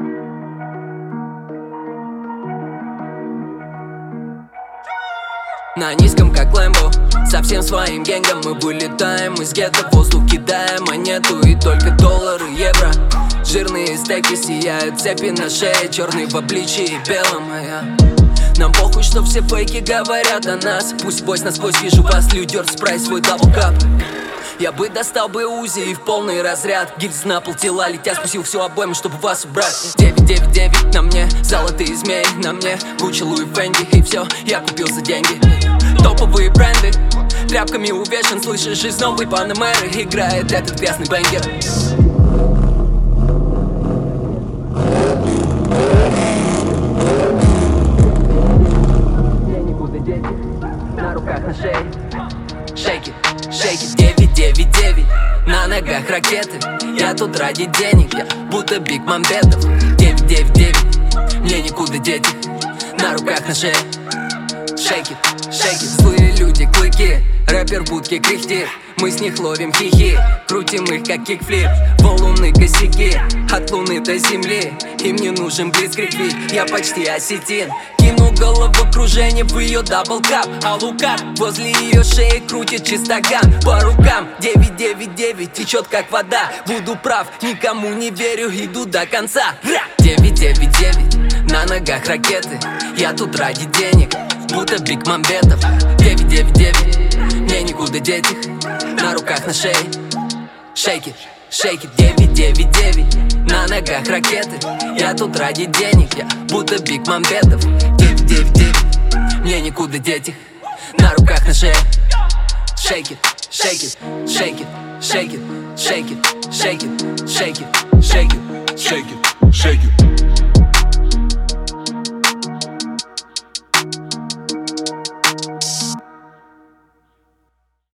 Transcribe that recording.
На низком, как Лэмбо, со всем своим генгом мы вылетаем из гетто, в воздух кидаем монету и только доллары, евро. Жирные стеки сияют, цепи на шее, черный в обличии белом, нам похуй, что все фейки говорят о нас. Пусть бой насквозь, вижу вас, лидер, спрайс свой даблкап. Я бы достал бы УЗИ и в полный разряд. Гильз на пол, тела летят, спустил всю обойму, чтобы вас убрать. 999 на мне, золотые змеи на мне, Гуччи, Луи, Фенди, и все я купил за деньги. Топовые бренды, тряпками увешан, слышишь, из новой Панамеры играет этот грязный бенгер. Я не буду дети, на руках, на шее. Шейки, шейки, 999, на ногах ракеты. Я тут ради денег, я будто Биг Мамбетов. 999, мне никуда дети, на руках, на шее. Шейки, шейки, злые люди, клыки, рэпер в будке кряхтит. Мы с них ловим хихи, крутим их как кикфлип. Валуны косяки, от луны до земли. Им не нужен блицкрик, я почти осетин. Кину головокружение в ее даблкап, а Лукар возле ее шеи крутит чистоган. По рукам 999 течет как вода. Буду прав, никому не верю, иду до конца. 999, на ногах ракеты. Я тут ради денег, будто Биг Мамбетов. 999, мне никуда деть их, на руках, на шее. Шейки, шейки, 999, на ногах ракеты. Я тут ради денег, я будто Биг Мамбетов. 999, мне никуда деть их, на руках, на шее. Шейки, шейки, шейки, шейки, шейки, шейки, шейки, шейки, шейки, шейки.